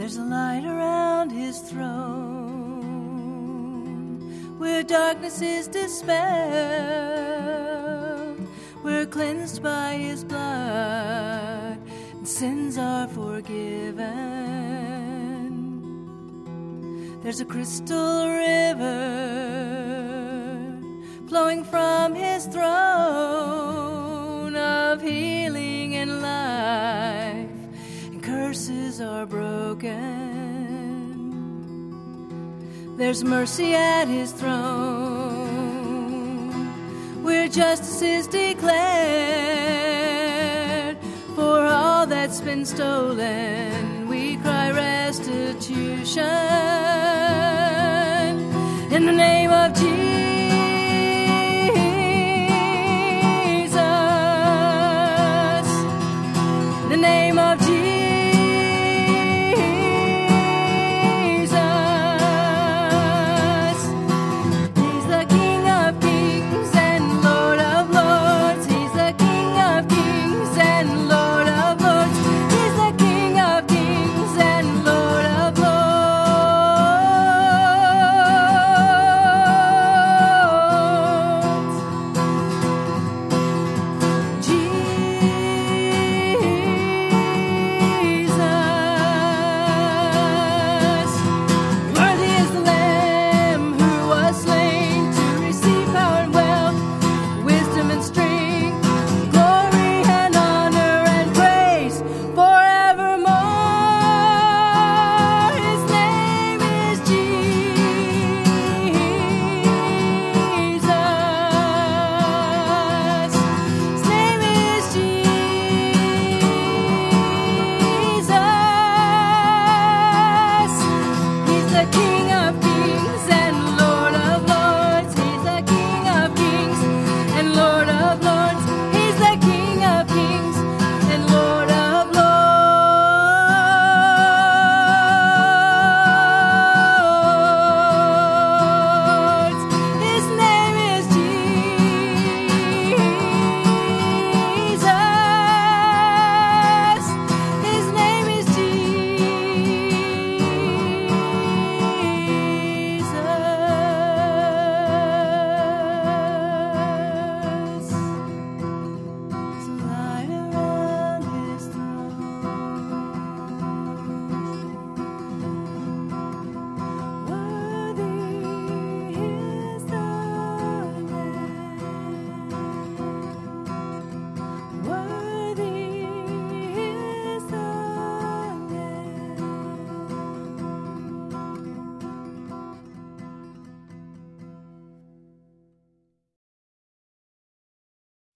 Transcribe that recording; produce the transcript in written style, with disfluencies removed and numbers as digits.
There's a light around his throne, where darkness is dispelled. We're cleansed by his blood, and sins are forgiven. There's a crystal river flowing from his throne of healing and life, and curses are broken. There's mercy at his throne, where justice is declared. For all that's been stolen, we cry restitution. In the name of Jesus.